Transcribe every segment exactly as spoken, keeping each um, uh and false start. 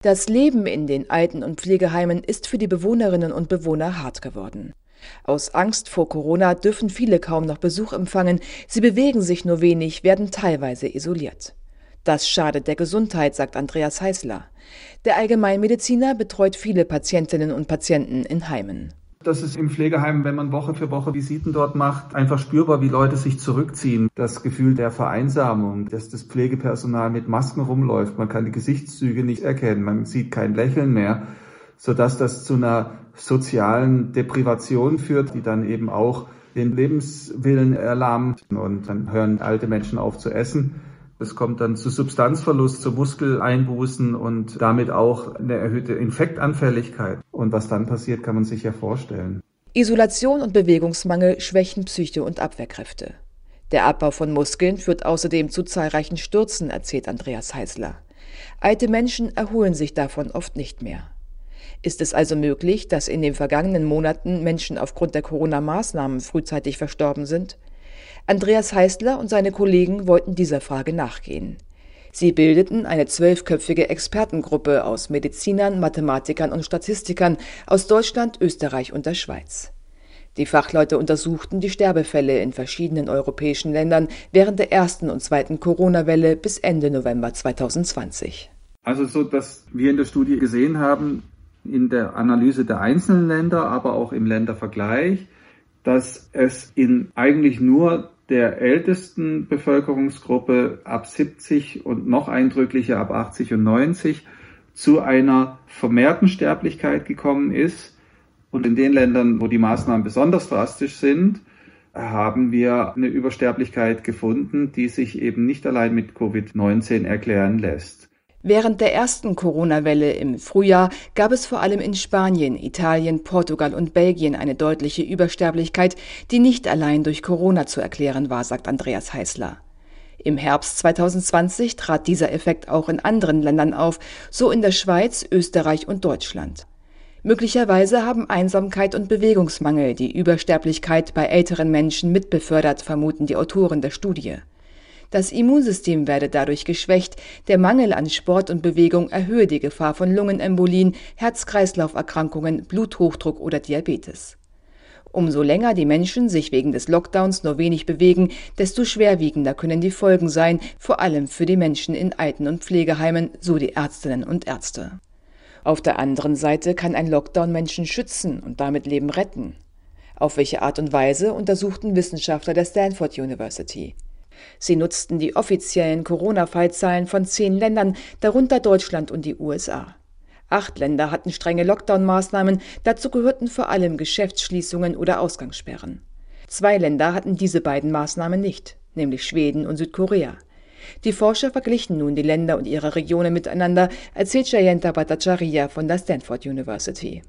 Das Leben in den Alten- und Pflegeheimen ist für die Bewohnerinnen und Bewohner hart geworden. Aus Angst vor Corona dürfen viele kaum noch Besuch empfangen, sie bewegen sich nur wenig, werden teilweise isoliert. Das schadet der Gesundheit, sagt Andreas Heißler. Der Allgemeinmediziner betreut viele Patientinnen und Patienten in Heimen. Das ist im Pflegeheim, wenn man Woche für Woche Visiten dort macht, einfach spürbar, wie Leute sich zurückziehen. Das Gefühl der Vereinsamung, dass das Pflegepersonal mit Masken rumläuft. Man kann die Gesichtszüge nicht erkennen, man sieht kein Lächeln mehr, sodass das zu einer sozialen Deprivation führt, die dann eben auch den Lebenswillen erlahmt. Und dann hören alte Menschen auf zu essen. Es kommt dann zu Substanzverlust, zu Muskeleinbußen und damit auch eine erhöhte Infektanfälligkeit. Und was dann passiert, kann man sich ja vorstellen. Isolation und Bewegungsmangel schwächen Psyche und Abwehrkräfte. Der Abbau von Muskeln führt außerdem zu zahlreichen Stürzen, erzählt Andreas Heißler. Alte Menschen erholen sich davon oft nicht mehr. Ist es also möglich, dass in den vergangenen Monaten Menschen aufgrund der Corona-Maßnahmen frühzeitig verstorben sind? Andreas Heißler und seine Kollegen wollten dieser Frage nachgehen. Sie bildeten eine zwölfköpfige Expertengruppe aus Medizinern, Mathematikern und Statistikern aus Deutschland, Österreich und der Schweiz. Die Fachleute untersuchten die Sterbefälle in verschiedenen europäischen Ländern während der ersten und zweiten Corona-Welle bis Ende November zweitausendzwanzig. Also so, dass wir in der Studie gesehen haben, in der Analyse der einzelnen Länder, aber auch im Ländervergleich, dass es in eigentlich nur der ältesten Bevölkerungsgruppe ab siebzig und noch eindrücklicher ab achtzig und neunzig zu einer vermehrten Sterblichkeit gekommen ist. Und in den Ländern, wo die Maßnahmen besonders drastisch sind, haben wir eine Übersterblichkeit gefunden, die sich eben nicht allein mit Covid neunzehn erklären lässt. Während der ersten Corona-Welle im Frühjahr gab es vor allem in Spanien, Italien, Portugal und Belgien eine deutliche Übersterblichkeit, die nicht allein durch Corona zu erklären war, sagt Andreas Heißler. Im Herbst zweitausendzwanzig trat dieser Effekt auch in anderen Ländern auf, so in der Schweiz, Österreich und Deutschland. Möglicherweise haben Einsamkeit und Bewegungsmangel die Übersterblichkeit bei älteren Menschen mitbefördert, vermuten die Autoren der Studie. Das Immunsystem werde dadurch geschwächt, der Mangel an Sport und Bewegung erhöhe die Gefahr von Lungenembolien, Herz-Kreislauf-Erkrankungen, Bluthochdruck oder Diabetes. Umso länger die Menschen sich wegen des Lockdowns nur wenig bewegen, desto schwerwiegender können die Folgen sein, vor allem für die Menschen in Alten- und Pflegeheimen, so die Ärztinnen und Ärzte. Auf der anderen Seite kann ein Lockdown Menschen schützen und damit Leben retten. Auf welche Art und Weise untersuchten Wissenschaftler der Stanford University. Sie nutzten die offiziellen Corona-Fallzahlen von zehn Ländern, darunter Deutschland und die U S A. Acht Länder hatten strenge Lockdown-Maßnahmen, dazu gehörten vor allem Geschäftsschließungen oder Ausgangssperren. Zwei Länder hatten diese beiden Maßnahmen nicht, nämlich Schweden und Südkorea. Die Forscher verglichen nun die Länder und ihre Regionen miteinander, erzählt Jayanta Bhattacharya von der Stanford University.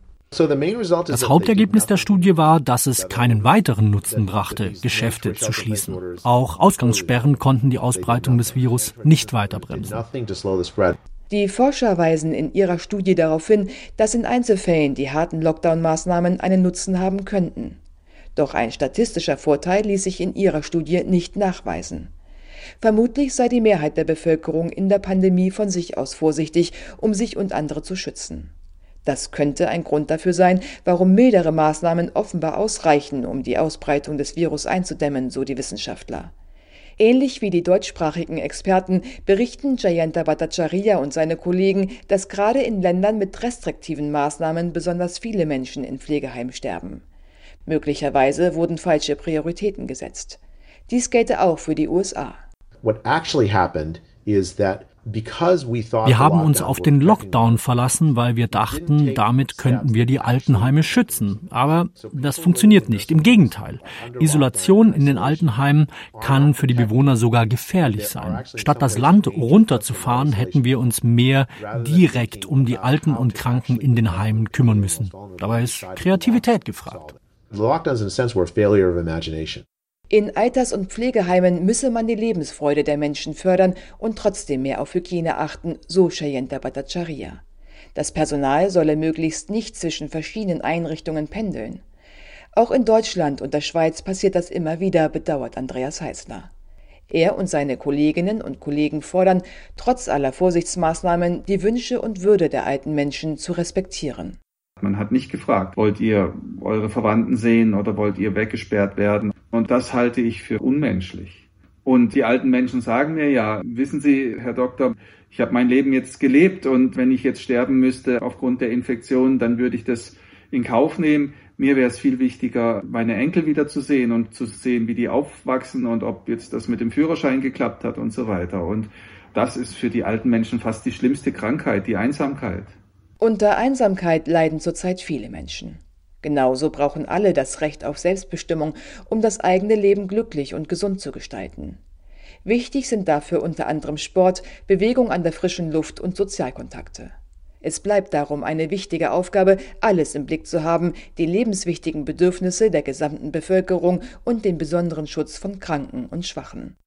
Das Hauptergebnis der Studie war, dass es keinen weiteren Nutzen brachte, Geschäfte zu schließen. Auch Ausgangssperren konnten die Ausbreitung des Virus nicht weiter bremsen. Die Forscher weisen in ihrer Studie darauf hin, dass in Einzelfällen die harten Lockdown-Maßnahmen einen Nutzen haben könnten. Doch ein statistischer Vorteil ließ sich in ihrer Studie nicht nachweisen. Vermutlich sei die Mehrheit der Bevölkerung in der Pandemie von sich aus vorsichtig, um sich und andere zu schützen. Das könnte ein Grund dafür sein, warum mildere Maßnahmen offenbar ausreichen, um die Ausbreitung des Virus einzudämmen, so die Wissenschaftler. Ähnlich wie die deutschsprachigen Experten berichten Jayanta Bhattacharya und seine Kollegen, dass gerade in Ländern mit restriktiven Maßnahmen besonders viele Menschen in Pflegeheimen sterben. Möglicherweise wurden falsche Prioritäten gesetzt. Dies gelte auch für die U S A. What actually happened is that Wir haben uns auf den Lockdown verlassen, weil wir dachten, damit könnten wir die Altenheime schützen. Aber das funktioniert nicht. Im Gegenteil. Isolation in den Altenheimen kann für die Bewohner sogar gefährlich sein. Statt das Land runterzufahren, hätten wir uns mehr direkt um die Alten und Kranken in den Heimen kümmern müssen. Dabei ist Kreativität gefragt. In Alters- und Pflegeheimen müsse man die Lebensfreude der Menschen fördern und trotzdem mehr auf Hygiene achten, so Jayanta Bhattacharya. Das Personal solle möglichst nicht zwischen verschiedenen Einrichtungen pendeln. Auch in Deutschland und der Schweiz passiert das immer wieder, bedauert Andreas Heißler. Er und seine Kolleginnen und Kollegen fordern, trotz aller Vorsichtsmaßnahmen die Wünsche und Würde der alten Menschen zu respektieren. Man hat nicht gefragt, wollt ihr eure Verwandten sehen oder wollt ihr weggesperrt werden? Und das halte ich für unmenschlich. Und die alten Menschen sagen mir ja, wissen Sie, Herr Doktor, ich habe mein Leben jetzt gelebt und wenn ich jetzt sterben müsste aufgrund der Infektion, dann würde ich das in Kauf nehmen. Mir wäre es viel wichtiger, meine Enkel wiederzusehen und zu sehen, wie die aufwachsen und ob jetzt das mit dem Führerschein geklappt hat und so weiter. Und das ist für die alten Menschen fast die schlimmste Krankheit, die Einsamkeit. Unter Einsamkeit leiden zurzeit viele Menschen. Genauso brauchen alle das Recht auf Selbstbestimmung, um das eigene Leben glücklich und gesund zu gestalten. Wichtig sind dafür unter anderem Sport, Bewegung an der frischen Luft und Sozialkontakte. Es bleibt darum eine wichtige Aufgabe, alles im Blick zu haben, die lebenswichtigen Bedürfnisse der gesamten Bevölkerung und den besonderen Schutz von Kranken und Schwachen.